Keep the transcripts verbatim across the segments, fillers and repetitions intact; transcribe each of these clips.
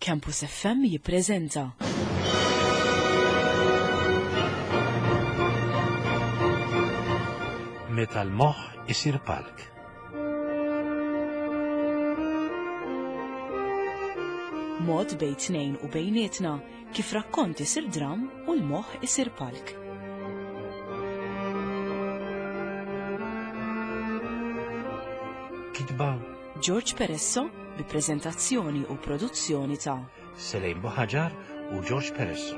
Campus F M jippreżenta. Meta l-moħħ isir palk. Mod bejn tnejn u bejnietna kif rakkont isir dram u l-moħħ isir palk. Kitba George Peresso bi preżentazzjoni u produzzjoni ta' Selejn Boħaġar u George Peresso.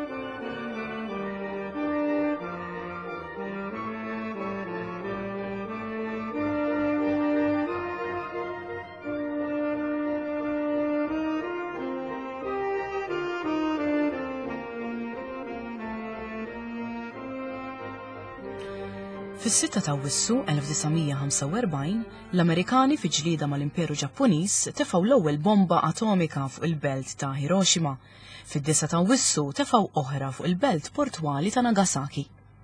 Fis-sitta ta' Awwissu elf tisa' ħamsa u erbgħin, l-Amerikani fi ġlieda mal-Imperu Ġappuniż tefgħu l-ewwel bomba atomika fuq il-belt ta' Hiroshima. Fid-disa' ta' Awwissu tefgħu oħra fuq il-belt portwali ta' Nagasaki.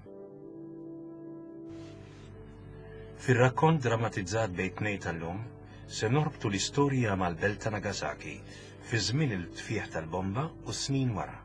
Fir-rakkont drammatizzat bejn tnejn tal-lum, se norbtu l-istorja mal-belt ta' Nagasaki fi żmien il-tfieħ tal-bomba u snin wara.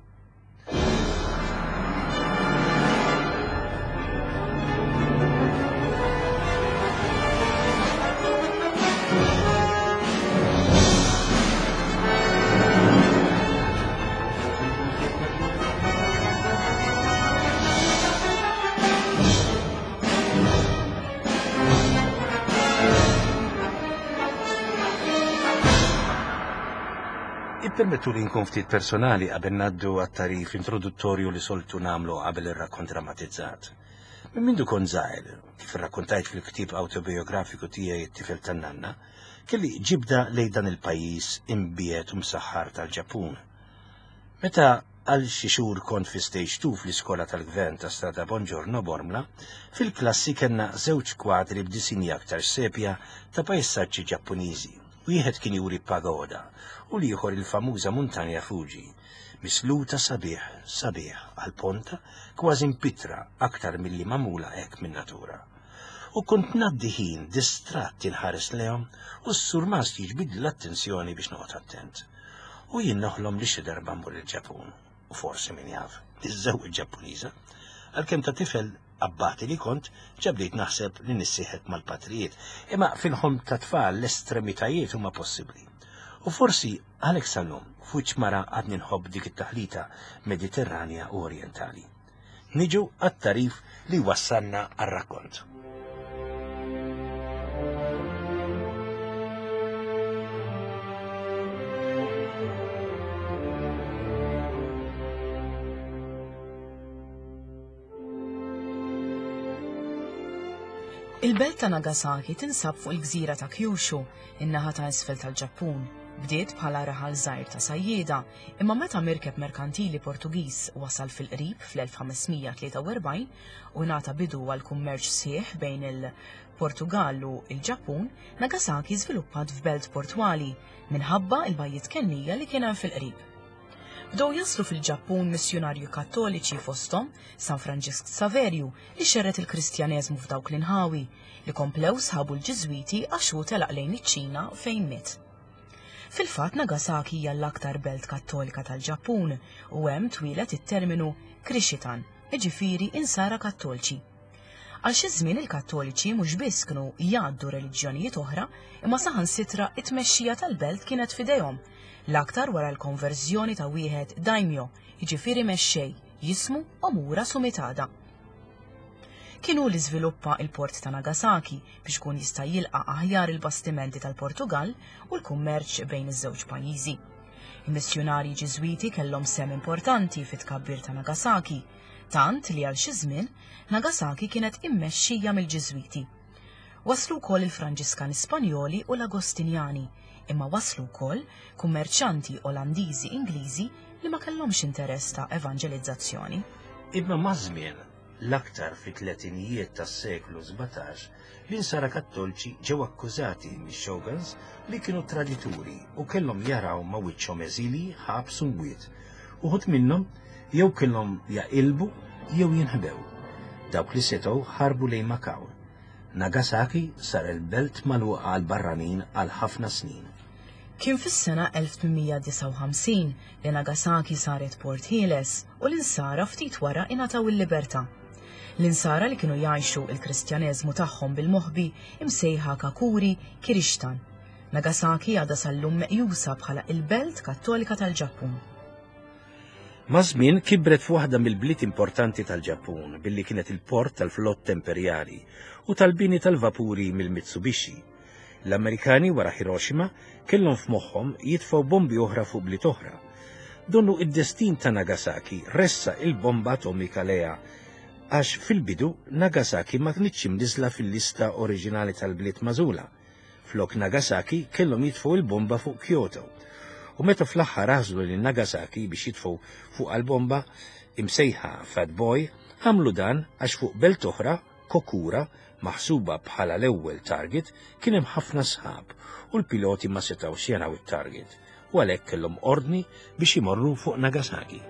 Ippermettu li nkun ftit personali qabel ngħaddu għat-tarif introduttorju li soltu nagħmlu qabel ir-rakkont drammatizzat. Minn mindu kont żgħir, kif irrakkontajt fil-ktieb awtobiografiku tiegħi t-tifel tan-nanna, kelli ġibda lejn dan il-pajjiż imbiet u msaħħar tal-Ġappun. Meta għal xi xhur kont fi stage two fl-iskola tal-gvern ta' Strada Bonġorno Bormla, fil-klassi kellna żewġ kwadri b'disinji aktar sepja ta' pajsaġġi Ġappuniżi. Wieħed kien juri pagoda u l-ieħor il-famuża muntanja Fuji, misluta sabiħ sabiħ għal ponta kważi mpitra aktar milli magħmula hekk min-natura. U kont ngħaddi ħin distratt inħares lehom u s-sur Mast jiġbidli l-attenzjoni biex noqgħod attent. U jien noħlom li xi darba mmur il-Ġapun, u forsi min jaf, iż-żewġ Ġappuniża, għalkemm ta' tifel abbati li kont ġabliet naħseb li nissieħed mal-patrijiet, imma fil-ħolm ta' tfal l-estremitajiet huma possibbli. U forsi għalhekk sal-lum fuq mara għadni nħobb dik it-taħlita mediterranja u orjentali. Niġu għat-tarif li wassalna għar-rakkont. Il-belt ta' Nagasaki tinsab fuq il-gżira ta' Kyushu, in-naħa ta' isfel tal-Ġappun. Bdiet bħala raħal żgħir ta' sajjieda, imma meta merkeb merkantili Portugiż wasal fil-qrib fl-elf ħamesmija tlieta u erbgħin u ngħata bidu għal kummerċ sħiħ bejn il-Portugal u il-Ġappun, Nagasaki żviluppat f'belt portwali minħabba l-bajjiet kennija li kien hemm fil-qrib. Bdew jaslu fil-Ġappun missjonarju kattoliċi fosthom San Franġisk Saverju li xerret il-Kristjaneżmu f'dawk l-inħawi li komplew sħabu l-Ġiżwiti għax hu telaq lejn iċ-Ċina fejn miet. Fil-fatt Nagasaki hija l-aktar belt kattolika tal-Ġappun u hemm twilet it-terminu Krishitan, jiġifieri insara kattolċi. Għal xi żmien il-Kattoliċi mhux biss kienu jgħaddu reliġjonijiet oħra, imma saħansitra t-tmexxija tal-belt kienet f'idejhom, l-aktar wara l-konverżjoni ta' wieħed daimyo, jiġifieri mexxej, jismu Omura Sumitada. Kienu li żviluppa il-port ta' Nagasaki biex kun jista' jilqa' aħjar il-bastimenti tal-Portugal u l-kummerċ bejn iż-żewġ pajjiżi. Il-missjonarji Ġiżwiti kellhom sem importanti fit-tkabbir ta' Nagasaki, tant li għal xi żmien Nagasaki kienet immexxija mill-Ġiżwiti. Waslu wkoll il-Franġiskani Spanjoli u l-Agostinjani, imma waslu wkoll kummerċanti Olandiżi Ingliżi li ma kellhomx interess ta' evanġelizzazzjoni. Imma maż-żmien l-aktar fit-tletinijiet tas-seklu sebgħetax l-insara kattolċi ġew akkużati mix-shoguns li kienu tradituri u kellhom jaraw ma' wiċċhom eżili ħabs u mwiet. Uħud minnhom jew kellhom jaqilbu jew jinħbew. Dawk li setgħu ħarbu lejn Makaw. Nagasaki sar il-belt magħluqa għal barranin għal ħafna snin. Kien fis-sena elf tminmija disa' u ħamsin li Nagasaki saret port ħieles u l-insara ftit wara ingħataw il-libertà. L-insara li kienu jgħixu il-Kristjaneżmu tagħhom bil-moħbi imsejħa Kakuri Kirishtan. Nagasaki għadha sal-lum meqjusa bħala il-Belt Kattolika tal-Ġappun. Ma' żmien kibret f'waħda mill-bliet importanti tal-Ġappun billi kienet il-port tal-flott imperjali u tal-bini tal-vapuri mill-Mitsubishi. L-Amerikani wara Hiroshima kellhom f'moħħhom jitfgħu bombi oħra fuq bliet oħra. Donnu id-destin ta' Nagasaki ressa il-bomba atomika leha għax fil-bidu Nagasaki ma kinitx imniżla fil-lista oriġinali tal-bliet magħżula. Flok Nagasaki kellhom jitfgħu il-bomba fuq Kyoto. U meta fl-aħħar għażlu lil Nagasaki biex jitfgħu fuq għall-bomba imsejħa Fat Boy, għamlu dan għax fuq belt oħra, Kokura, maħsuba bħala l-ewwel target, kien hemm ħafna sħab u l-piloti ma setgħux jaraw it-target, u għalhekk kellhom ordni biex imorru fuq Nagasaki.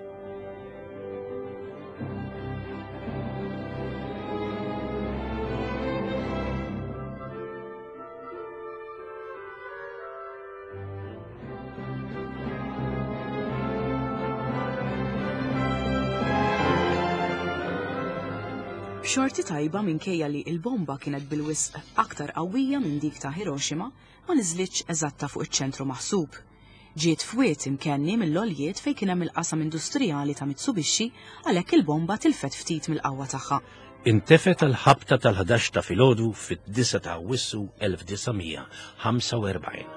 B'xorti tajba minkejja li l-bomba kienet bil-wisq aktar qawwija minn dik ta' Hiroshima ma niżlitx eżatta fuq iċ-ċentru maħsub. Ġiet fwiet imkenni mill-oljiet fejn kien hemm il-qasam industrijali ta' Mitsubishi għalhekk il-bomba tilfet ftit mill-qawwa tagħha. Intefet tal-ħabta tal-ħadax ta' filgħodu fit-disa' ta' Awwissu elf tisa' ħamsa u erbgħin.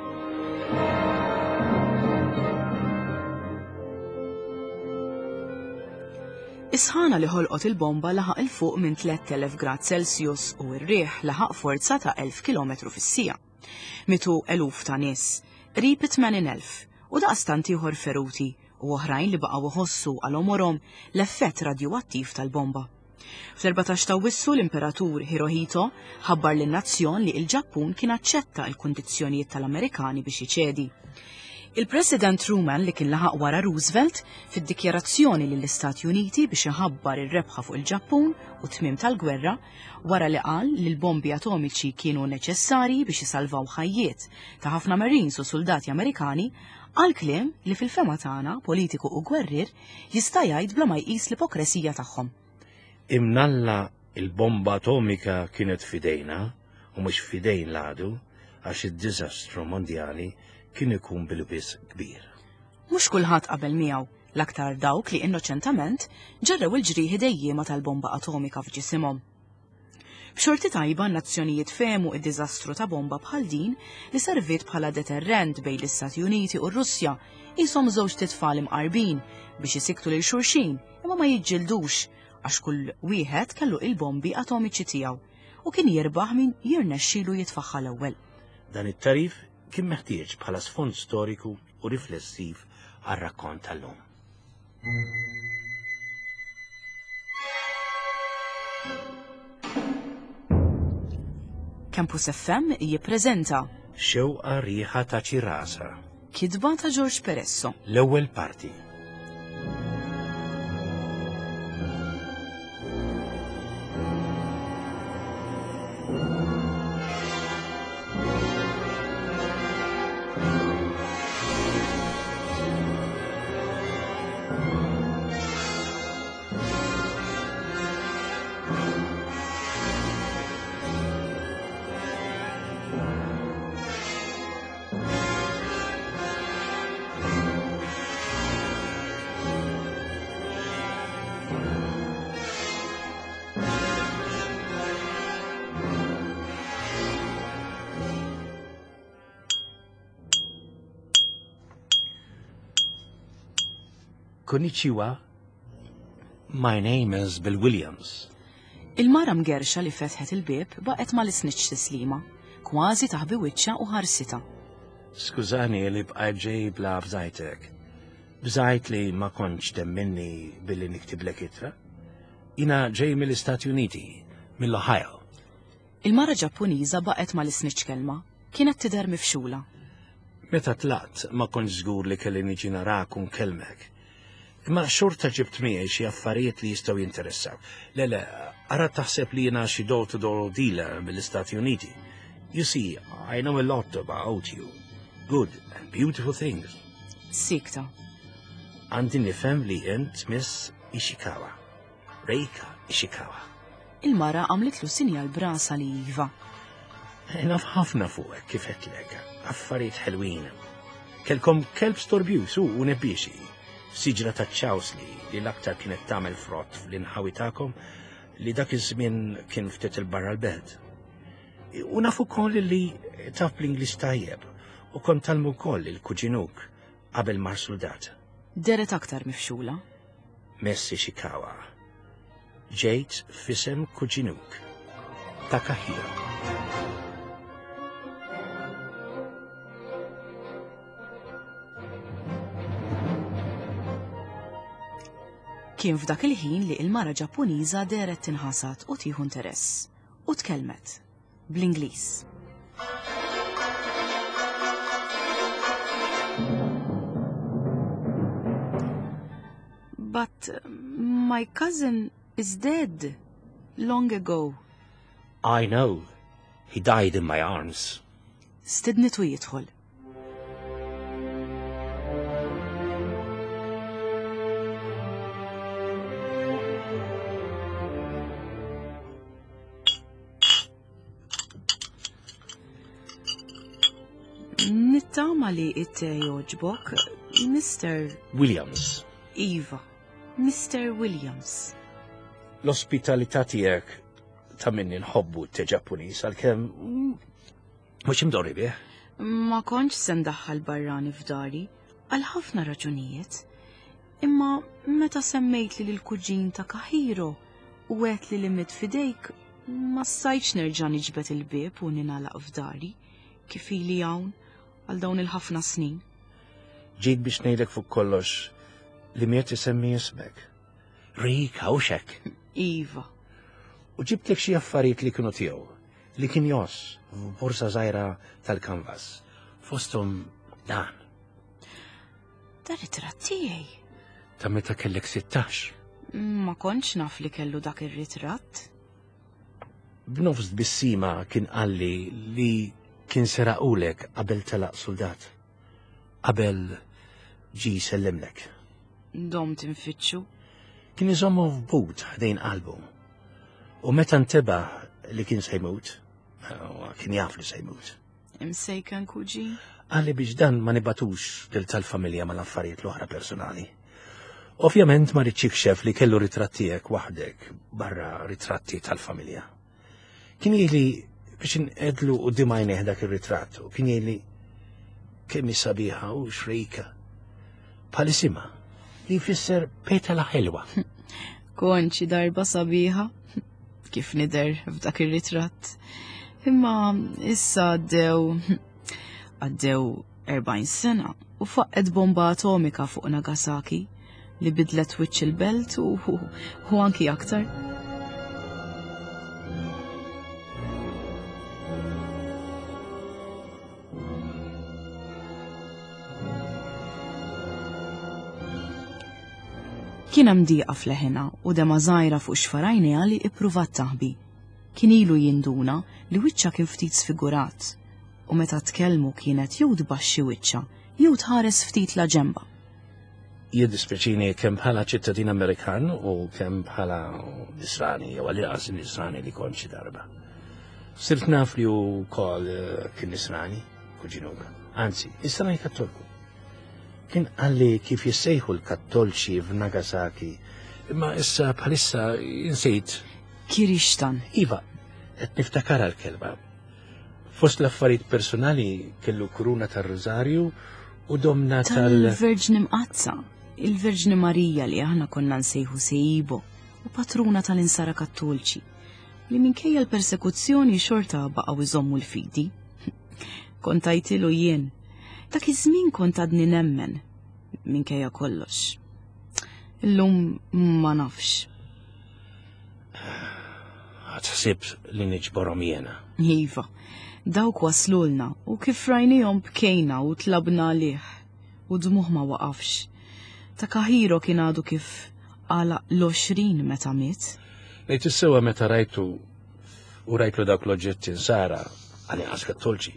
Isħana li ħolqot il-bomba laħaq il-fuq minn tliet elef grad Celsius u r-riħ laħaq forza ta' elf kilometru fis-sija. Mitu eluf ta' nies, qrib tmenin elf u daqstant ieħor feruti u oħrajn li baqgħu iħossu għal omorhom l-effett radjuattiv tal-bomba. Fl-erbatax ta' Awwissu l-Imperatur Hirohito ħabbar lin-nazzjon li l-Ġappun kien aċċetta l-kundizzjonijiet tal-Amerikani biex jiċedi. Il-President Truman li kien laħaq wara Roosevelt fid-dikjarazzjoni lill-Istati Uniti biex iħabbar ir-rebħa fuq il-Ġappun u tmiem tal-gwerra wara li qal li l-bombi atomiċi kienu neċessarji biex isalvaw ħajjiet ta' ħafna Marines u soldati Amerikani qal kliem li fil-fema tagħna politiku u gwerrier jista' jgħid bla ma jqis l-ipokresija tagħhom. Imnalla il-bomba atomika kienet fidejna u mhux fidejn l-għadu għax id-diżastru mondjali kien ikun bil-biss kbir. Mhux kulħadd qabel miegħu, l-aktar dawk li innoċentament ġarrew il-ġrieħi dejjema tal-bomba atomika f'ġisimhom. B'xorti tajba n-nazzjonijiet fehmu id-diżastru ta' bomba bħal din li serviet bħala deterrent bejn l-Istati Uniti u r-Russja ishom żewġ titfal imqarbin biex isiktu lil xulxin imma ma jiġġildux għax kull wieħed kellu il-bombi atomiċi tiegħu u kien jirbaħ min jirnexxielu jitfaħħa l-ewwel. Dan it-tarif kien meħtieġ bħala sfond storiku u riflessiv għar-rakkont tal-lum. Campus F M jippreżenta Xewqa rieħa ta' Ċirasa. Kidba ta' George Peresso. L-ewwel parti. Konnichiwa, my name is Bill Williams. Il-mara mgerxa li fetħet il-bib baqet ma l-isniċ tislima, kważi taħbi wiċċa u ħarsita. Skużani li bqajt ġej bla bżajtek. Bżajt li ma konċ temminni billi niktiblek itra. Jina ġej mill-Istati Uniti, mill-Ohio. Il-mara Ġappuniża baqet ma l-isniċ kelma, kienet tidher mifxula. Meta tlaqt ma konċ żgur li kelli niġi narak un kelmek. Imma xorta ġibt miegħi xi affarijiet li jistgħu jinteressaw. Le le, ara taħseb li jiena xi door-to-door dealer mill-Istati Uniti. You see, I know a lot about you. good and beautiful things. Sikta. Għandi nifhem li int Miss Ishikawa. Reika Ishikawa. Il-mara għamletlu sinjal brasa li iva. Naf ħafna fuqek kif qedtlek, affarijiet ħelwin. Kelkom kelb storbjus u nebbixi, siġra ta' ċawsli li l-aktar kienet tagħmel frott fl-inħawi tagħkom li dak iż-żmien kien ftit il-barra l-belt. U nafu koll li taf bl-Inglis tajjeb u kont talmu koll il-kuġinuk qabel mar soldat. Deret aktar mifxula. Miss Ishikawa. Ġejt fisem kuġinuk. Takahiro. Kien f'dak il-ħin li il-mara Ġappuniża deret tinħasat u tieħu interess u tkellmet bl-Ingliż. But my cousin is dead long ago. I know. He died in my arms. Stidnitu jidħol. Nittama li it-te joġbok, Mister Williams. Iva, Mister Williams. L-ospitalità tiegħek ta' minni nħobbu t-Ġappuniż għalkemm mhux imdorri bih. Ma kontx se ndaħħal barrani f'dari għal ħafna raġunijiet. Imma meta semmejt li l-kuġin ta' Kahiro u għet li limit fidejk, ma sajċ nerġa' niġbed il-bib u ninalaq f'dari kif ili hawn għal dawn il-ħafna snin. Ġejt biex ngħidlek fuq kollox li miet isemmi ismek. Rik Hawxek. Iva. U ġibtlek xi affarijiet li kienu tiegħu, li kien joss f'borsa żgħira tal-kanvas. Fosthom dan. Dar it-ritratt tiegħi. Ta' meta kellek sittax. Ma kontx naf li kellu dak ir-ritratt. B'nofs bissima kien qalli li kien seraqulek qabel telaq soldat. Qabel ġi sellimlek. Dom tinfittxu. Kien iżommu f'but ħdejn qalbu. U meta nteba li kien se jmut, kien jaf li se jmut. Imsejken kuġi? Għalli biex dan ma nibatux dil tal-familja mal-affarijiet l-oħra personali. Ovvjament ma rridx ikxef li kellu ritrattijek waħdek barra ritratti tal-familja. Kien jgħidli biex inqedlu u dimajneħ dak ir-ritratt u kien jgħidli kemm sabiħa u xrejka. Bħal-isima li jfisser petala ħelwa. Konċi darba sabiħa, kif nider f'dak ir-ritratt. Imma issa għaddew għaddew erbgħin sena u faqqet bomba atomika fuq Nagasaki li bidlet wiċċ il-belt u, u, u anki aktar. Kien hemm dieqa fleħena u dema żgħira fuq xfarajnija li ippruvat taħbi. Kien ilu jinduna li wiċċa kien ftit sfigurat u meta tkellmu kienet jew tbaxxi wiċċa jew tħares ftit la ġemba. Jiddispjaċini kemm bħala ċittadin Amerikan u kemm bħala Nisrani jew għal-inqas Nisrani li kont xi darba. Sirt naf li hu wkoll kien Nisrani, kuġinuk. Anzi, issa ngħid Kattolku. Kien għalli kif jissejħu l-Kattolċi f'Nagasaki, imma issa bħalissa jinsejt. Kirixtan. Iva, qed niftakara l-kelma. Fost l-affarijiet personali kellu kuruna tar-Rożarju u domna tal... Tal-Verġni Mqazza, il-Verġni Marija li aħna konna nsejħu Seibo u patruna tal-insara Kattolċi li minkejja l-persekuzzjoni xorta baqgħu iżommu l-fidi. Kontajtilu jien. Dak iż-żmien kont għadni nemmen minkejja kollox. Illum ma nafx. Ħadsib li niġborhom jiena. Iva, dawk waslulna u kif rajnihom bkejna u tlabna għalih u dmuħ ma waqafx. Ta' Kahiro kien għadu kif għala l-għoxrin meta miet. Lejt issewa meta rajtu u rajtlu dawk l-oġġetti nsara għal-inqas Kattolċi.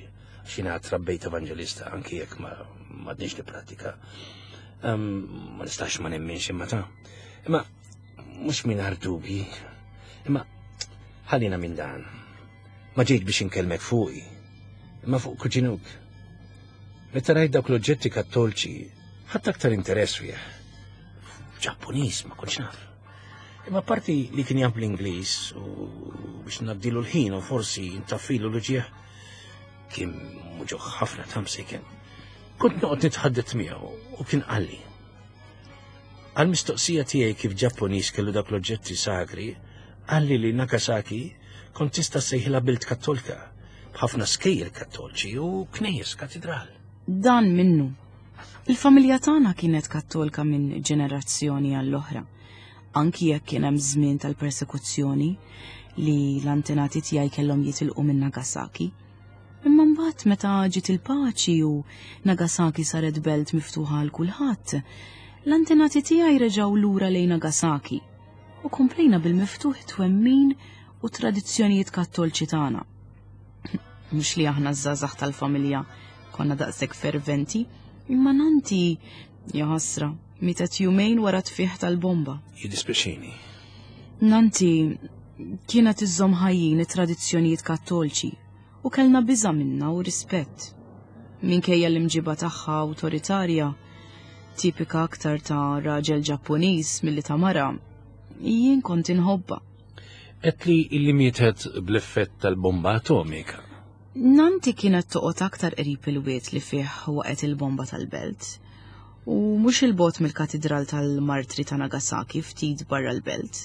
xina trabbejt evangelista anki jekk ma m'għadniex nippratika. Ma nistax ma nemminx imma ta' imma mhux mingħajr dubji. Imma ħallina minn dan. Ma ġejt biex inkellmek fuqi. Imma fuq kuġinuk. Meta rajt dawk l-oġġetti kattolċi, ħadd aktar interess fih. Ġappuniż ma kontx naf. Imma parti li kien jaf l-Ingliż u biex naddilu l-ħin u forsi ntaffilu l-ġieħ kien muġuħ ħafna tamsi kien. Kont noqgħod nitħaddet miegħu u kien qalli. Għal-mistoqsija tiegħi kif Ġappuniż kellu dak l-oġġetti sagri, qalli li Nagasaki kont tista' sejħilha Bilt Kattolika b'ħafna skejjel kattolċi u knejjes katedral. Dan minnu. Il-familja tagħna kienet kattolika minn ġenerazzjoni għall-oħra. Anki jekk kien hemm żmien tal-persekuzzjoni li l-antenati tiegħi kellhom jitilqu minn Nagasaki. Imma mbagħad meta ġiet il-paċi u Nagasaki saret belt miftuħa għal kulħadd, l-antenati tiegħi reġgħu lura lejn Nagasaki u komplejna bil-miftuħ twemmin u tradizzjonijiet kattolċi tagħna. Mhux li aħna żgħażagħ tal-familja konna daqshekk ferventi, imma nanti ja ħasra mietet jumejn wara tfih tal-bomba. Jiddispjaċini. Nanti kienet iżżomm ħajjin it-tradizzjonijiet kattolċi u kellna biża' minna u rispett. Minkejja l-imġiba tagħha awtoritarja, tipika aktar ta' raġel Ġappuniż milli ta' mara, jien kont inħobba. Qed li illi mietet bl-effett tal-bomba atomika. Nanti kienet toqgħod aktar qrib il-wiet li fih waqgħet il-bomba tal-belt. U mhux il-bot mill-katedral tal-Martri ta' Nagasaki ftit barra l-belt.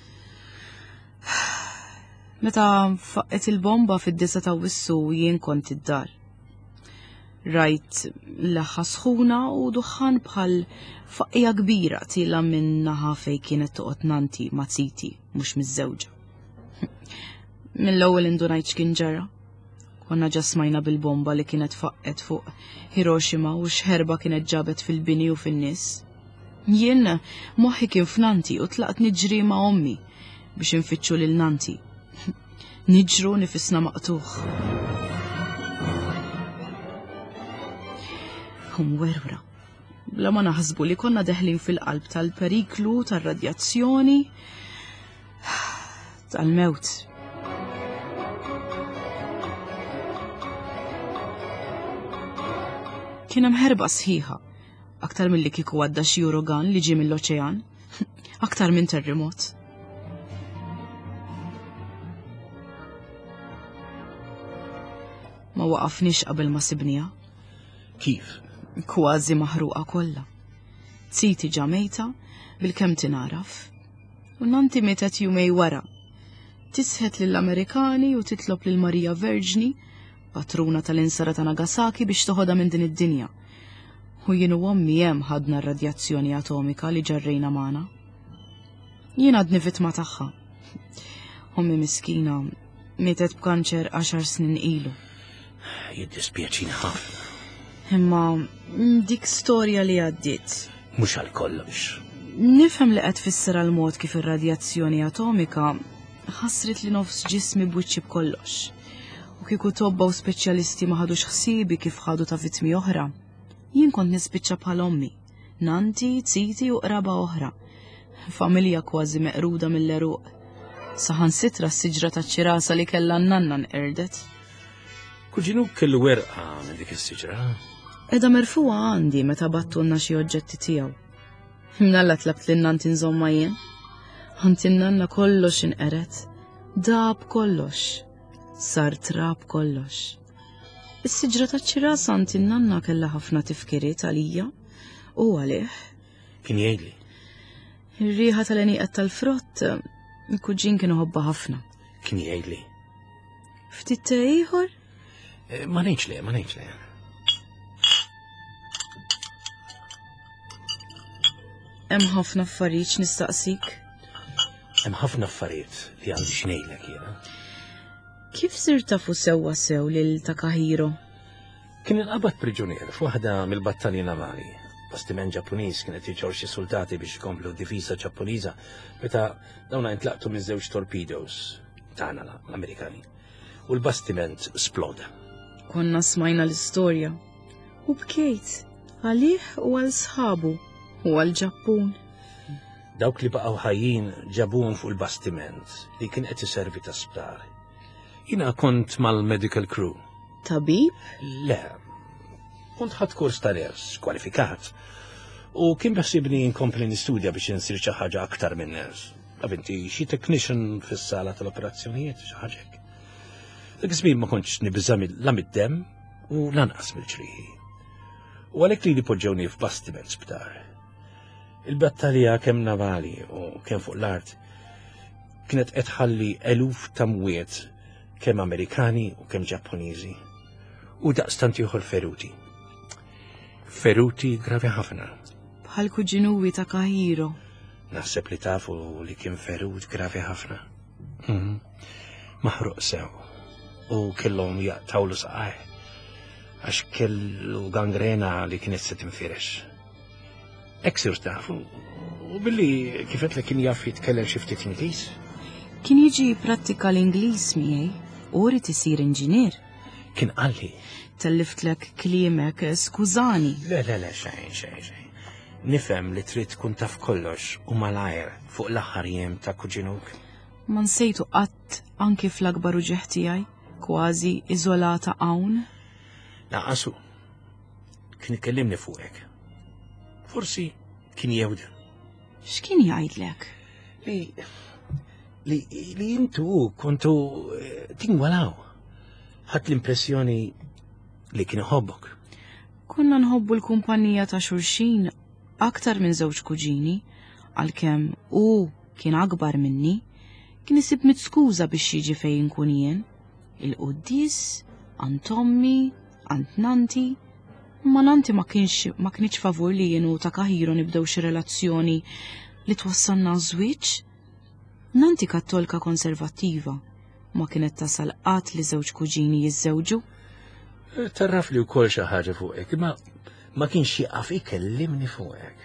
Meta faqqet il-bomba fid-disa ta' wissu jien kont id-dar. Rajt laħħa sħuna u duħħan bħal faqqija kbira tila minn naħa fej kienet toqgħod nanti ma' titi mhux miż-żewġa. Mill-ewwel indunajt x'kien ġara. Konna ġasmajna bil-bomba li kienet faqqet fuq Hiroshima u xħerba kienet ġabet fil-bini u fin-nies. Jien moħħi kien f'Nanti u tlaqt niġri ma' ommi biex infittxu lil Nanti. Niġru nifisna maqtuħ. Humwerwra. Bla ma naħsbu li konna deħlin fil-qalb tal-periklu, tal-radjazzjoni, tal-mewt. Kien hemm ħerba sħiħa, aktar milli kieku għadda xi uragan li ġie mill-oċean, aktar minn terremot. Ma waqafniex qabel ma sibnija. Kif? Kważi maħruqa kollha. Titi ġa mejta bil-kemm tinaraf. U Nanti mietet jumej wara. Tisħet lill-Amerikani u titlob lil Marija Verġni, patruna tal-insara ta' Nagasaki biex toħodha minn din id-dinja. U jien u ommi hemm ħadna r-radjazzjoni atomika li ġarrejna magħna. Jien għadni vittma tagħha. Ommi miskina mietet b'kanċer għaxar snin ilu. Jiddispjaċini ħafna. Imma dik storja li għaddiet. Mhux għal kollox. Nifhem li qed tfisser għal mod kif ir-radjazzjoni atomika ħassret li nofs ġismi bwiċċi b'kollox. U kieku tobba u speċjalisti ma ħadux ħsibi kif ħadu ta' vittmi oħra. Jien kont nispiċċa bħal ommi, Nanti, Titi u qraba oħra. Familja kważi meqruda mill-eruq. Saħansitra s-siġra taċ-ċirasa li kellha n-nanna nqerdet. Kuġinuk kellu werqa minn dik is-siġra. Edha merfuqa għandi meta battulna xi oġġetti tiegħu. Mnalla tlabt lin Nanti nżomma jien. Ħanti n-nanna kollox inqeret. Dab kollox. Sar trab kollox. Is-siġra taċ-ċirasa għandi n-nanna kellha ħafna tifkiriet għalija u għalih. Kien jgħidli. Ir-riħa tal-eniqet tal-frott, il-kuġin kienu ħobba ħafna. Kien jgħidli. Ftit ta' ieħor? Ma ngħidx le, ma ngħidx le. Hemm ħafna affarijiet nistaqsik. Hemm ħafna affarijiet li għandi xnejlek jiena. Kif sir tafu sewwa sew lil Takahiro? Kien inqabad priġunier f'waħda mill-battalji navali. Bastiment Ġappuniż kienet jiġor xi soldati biex ikomplu d-difiża Ġappuniża meta dawna intlaqtu miż-żewġ torpedoes tagħna l-Amerikani. U l-bastiment sploda. konna smajna l-istorja. U bkejt, għalih u għal sħabu u għal Ġappun. Dawk li baqgħu ħajjin ġabuhom fuq il-bastiment li kien qed iservi ta' sptar. Jiena kont mal-medical crew. Tabib? Le, kont ħadd kurs ta' ners, kwalifikat. U kien beħsibni inkompli nistudja biex insir xi ħaġa aktar minn ners. Għavinti xi technician fis-sala tal-operazzjonijiet xi ħaġa hekk. Dak iż-żmien ma kontx nibża la mid-demm u lanqas mill-ġrieħi. U għalhekk li poġġewni f'bastiment sptar. Il-battalija kemm navali u kemm fuq l-art kienet qed tħalli eluf ta' mwiet kemm Amerikani u kemm Ġappuniżi. U daqstant ieħor feruti. Feruti gravi ħafna. Bħal kuġinuwi ta' Kahiro. Naħseb li tafu li kien ferut gravi ħafna. Mm. Maħruq sew. U kellhom jaqtawlu saqaj. Għax kellu gangrena li kienet se tinfirex. Eksir tafu. U billi kifet li kien jaf jitkellem xi ftit Ingliż. Kien jiġi prattika l-Ingliż miegħi u rrid isir inġinier. Kien qalli. Telliftlek kliemek, skużani. Le, le, le, xejn, xejn, xejn. Nifhem li trid tkun taf kollox u malajr fuq l-aħħar jiem ta' kuġinuk. Ma nsejtu qatt anki fl-akbar uġeħ tiegħi, kważi iżolata hawn. Naqasu. Kien ikellimni fuqek. Forsi kien jewda. X'kien jgħidlek? Li li li intu kontu tingwalaw. Ħadd l-impressjoni li kien iħobbok. Konna nħobbu l-kumpanija ta' xulxin aktar minn żewġ kuġini, għalkemm u kien akbar minni, kien isib mit-skuża biex jiġi fejn nkun jien. Il-qudies, għand Tommi, għand Nanti, ma Nanti ma kienx ma kienx favur li jienu ta' Kahiro nibdew xi relazzjoni li twassalna żwieġ. Nanti kattolka konservattiva, ma kienet tasal qatt li żewġ kuġini jiżżewġu. Tarraf li wkoll xi ħaġa fuqek, imma ma kienx jaqaf ikellimni fuqek.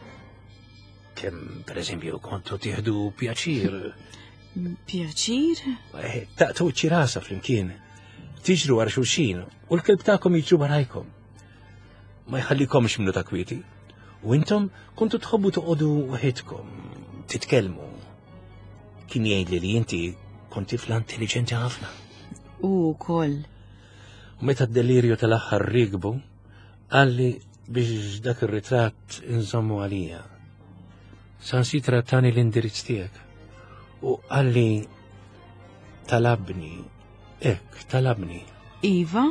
Kemm pereżempju kontu tieħdu pjaċir. Pjaċir? Taqtu ċirasa flimkien. Tiġru wara xulxin u l-kelb tagħkom jiġru warajkom. Ma jħallikomx minnu ta' kwieti. U intom kontu tħobbu toqgħodu waħedkom, titkellmu. Kien jgħidli li inti konti tifla intelligenti ħafna. U wkoll. U meta d-delirju tal-aħħar rigbu, għalli biex dak ir-ritratt inżommu għalija. Sansitra tani l-indirizz tiegħek. U għalli talabni, ek, talabni. Iva?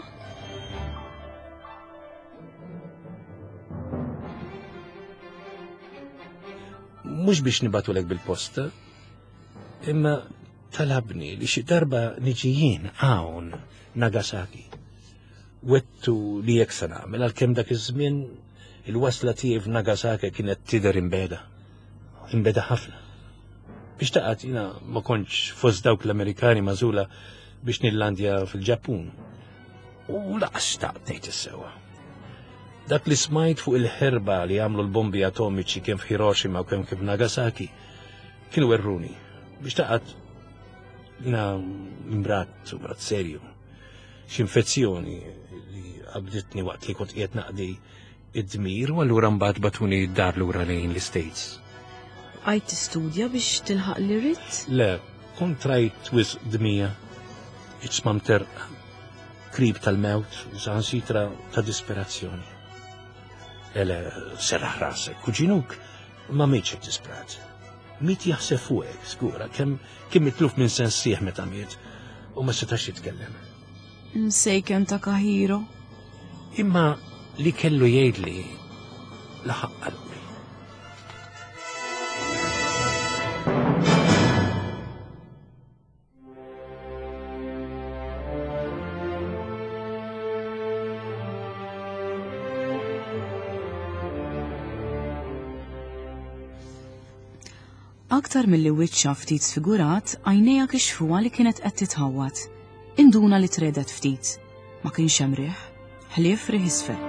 Mhux biex nibatulek bil-posta, imma talabni li xi darba niġi jien hawn Nagasaki. Wettu li jekk se nagħmel għalkemm dak iż-żmien il-wasla tiegħi f'Nagasaki kienet tidher imbeda. Imbeda ħafna. Biex taqgħod jiena ma kontx fost dawk l-Amerikani magħżula biex nillandja fil-Ġappun. U laqas xtaqt ngħid is-sewwa. Dak li smajt fuq il-ħerba li għamlu l-bombi atomiċi kemm f'Hiroshima u kemm kif Nagasaki kienu werruni. Biex taqgħod jiena imbrat u mrat serju. X'infezzjoni li qabditni waqt li kont qiegħed naqdi id-dmir u allura mbagħad batuni d-dar lura lejn l-States. Għajt tistudja biex tilħaq li rrid? Le, kont rajt wisq dmija, iċsmam terqa, krib tal-mewt, sansitra ta' disperazzjoni. Ele, serraħ rasek, kuġinuk ma meċek disprat. Mit jaħseb fuqek, skura, kemm kemm mitluf minn sensieħ meta miet u ma setax jitkellem. Msejken ta' Kahiro. Imma li kellu jgħidli laħaq qalbi. Aktar mill-li wiċċa ftit sfigurat, għajnejha kixfuha li kienet qed titħawwad. Induna li tredet ftit. Ma kienx hemm riħ, ħlief riħ isfel.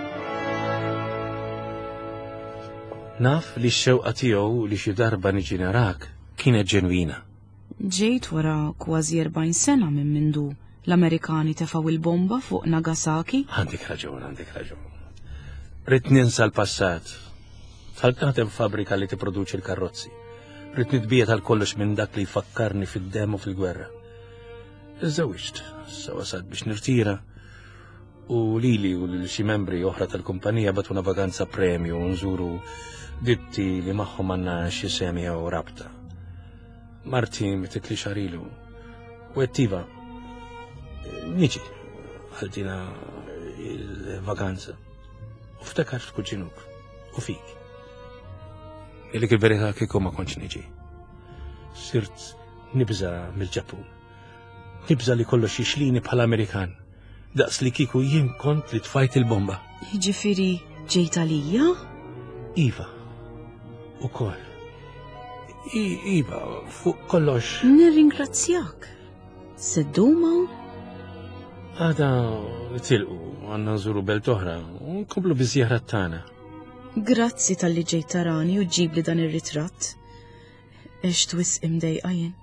Naf li x-xewqa tiegħu li xi darba niġi narak kienet ġenwina. Ġejt wara kważi erbgħin sena minn mindu L-Amerikani tefaw il-bomba fuq Nagasaki? Għandek raġun, għandek raġun. Rid ninsa l-passat. Tħalt naħdem fabbrika li tipproduċi l-karozzi. Rid nitbiet għal kollox minn dak li jfakkarni fid-dem u fil-gwerra. Iżżewġt, sa wasad biex nirtira. U lili u l-xi membri oħra tal-kumpanija batuna vaganza premju u nżuru ditti li magħhom għandna xi semja u rabta. Marti mitikli xarilu. U ettiva, niġi għaldina il-vaganza. U ftakar f'kuġinuk, u fik. Ilik il-verità kieku ma konċ niġi. Sirt nibża mill-Ġappun. Nibża li kollox jixlini bħala Amerikan. Daqs li kieku jien kont li tfajt il-bomba. Ġifiri ġejt għalija? Iva. U kol. Iva, fuq kollox. Nirringrazzjak. Sedduma? Għada tilqu, għanna nżuru belt oħra, u nkomplu biżjara tagħna. Grazzi tal-li ġejt tarani u ġib li dan ir-ritratt. Ex twis imdejqa jien.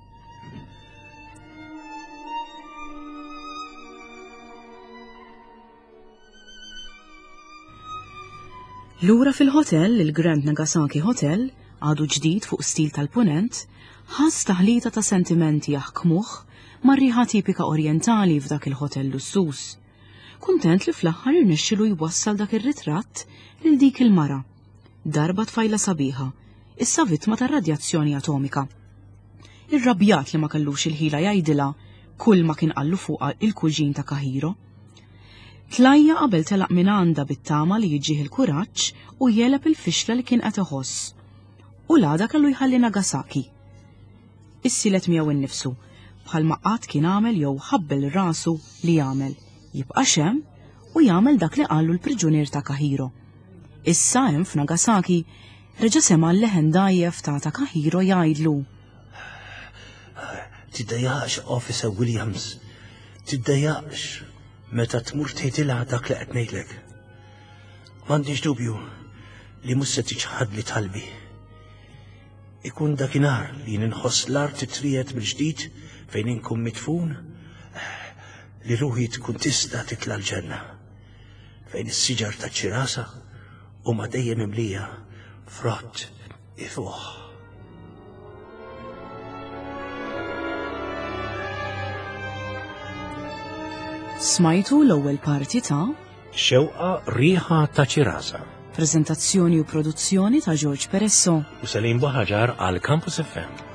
Lura fil-hotel, il-Grand Nagasaki Hotel, għadu ġdid fuq stil tal-punent, ħass taħlita ta' sentimenti jaħkmuh mar-riħa tipika orjentali f'dak il-hotel lussus. Kuntent li fl-aħħar irnexxilu jwassal dak ir-ritratt lil dik il-mara, darba tfajla sabiħa, issa vittma tar-radjazzjoni atomika. Irrabjat li ma kellux il-ħila jgħidilha kull ma kien qallu fuqha il-kuġin ta' Kahiro. Tlajja qabel telaq minn għanda bit-tama li jiġih il-kuraġġ u jeleb il-fixla li kien qed iħoss. U l-għada kellu jħalli Nagasaki. Issilet miegħu innifsu, bħal qatt kien għamel jew ħabbel rasu li jagħmel, jibqa' xem u jagħmel dak li qallu l-priġunier ta' Kahiro. Issa hemm f'Nagasaki reġa' sema l-leħendajjef ta' ta' Kahiro jgħidlu. Tiddejjaqx Officer Williams, tiddejjaqx. Meta tmur tgħidilha dak li qed ngħidlek. M'għandix dubju li mhux se tiġħad li talbi. Ikun dakinhar li ninħoss l-art titriet mill-ġdid fejn inkun mitfun li ruħi tkun tista' titla' l-ġenna fejn is-siġar taċ-ċirasa huma dejjem imlija frott ifuħ. Smajtu l-ewwel parti ta' Xewqa riħa ta' ċirasa. Prezentazzjoni u produzzjoni ta' George Peresso U Salim Baħaġar għal Campus F M.